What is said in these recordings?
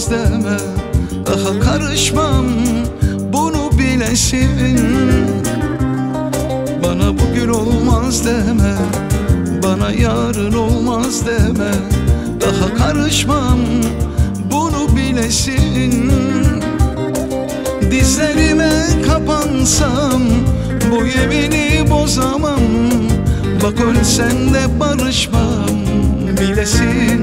olmaz deme, daha karışmam, bunu bilesin. Bana bugün olmaz deme, bana yarın olmaz deme, daha karışmam, bunu bilesin. Dizlerime kapansam bu yemini bozamam, bak ölsen de barışmam, bilesin.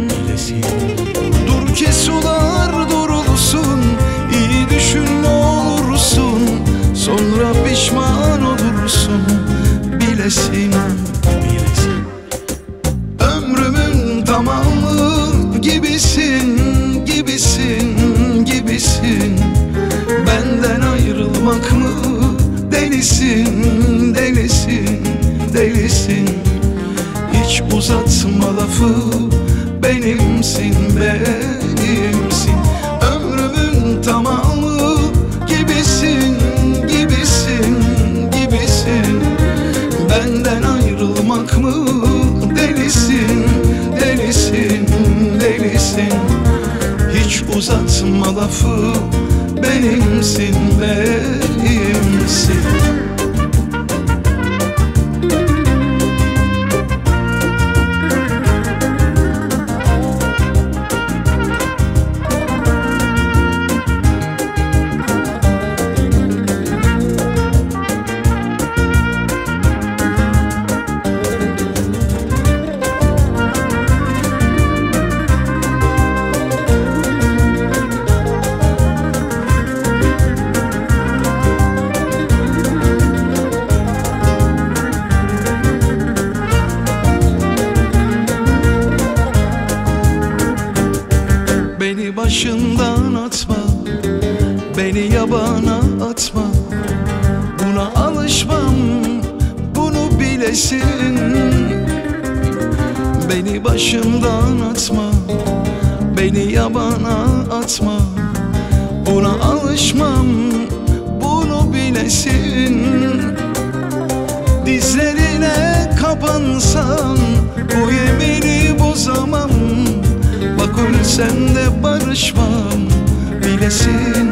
Dur ki sular durulsun, iyi düşün ne olursun, sonra pişman olursun, bilesin. Ömrümün tamamı gibisin, gibisin, gibisin. Benden ayrılmak mı delisin, delisin, delisin. Hiç uzatma lafı, benimsin, benimsin. Ömrümün tamamı gibisin, gibisin, gibisin. Benden ayrılmak mı delisin, delisin, delisin. Hiç uzatma lafı, benimsin, benimsin. Beni başından atma, beni yabana atma, buna alışmam, bunu bilesin. Beni başından atma, beni yabana atma, buna alışmam, bunu bilesin. Dizlerine kapansam bu yemini bozamam, bak ölsen de barışmam, bilesin.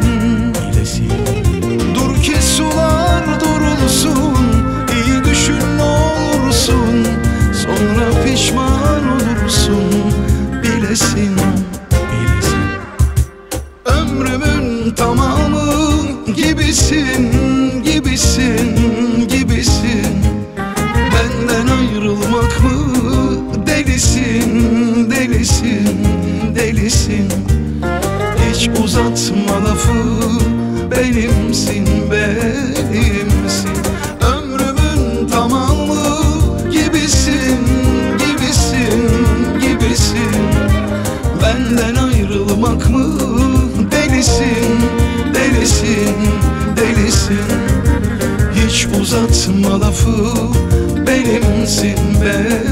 Dur ki sular durulsun, iyi düşün ne olursun, sonra pişman olursun, bilesin. Ömrümün tamamı gibisin, gibisin, gibisin. Benden ayrılmak mı delisin, delisin, delisin. Hiç uzatma lafı, benimsin, benimsin. Ömrümün tamamı gibisin, gibisin, gibisin. Benden ayrılmak mı delisin, delisin, delisin. Hiç uzatma lafı, benimsin, benimsin.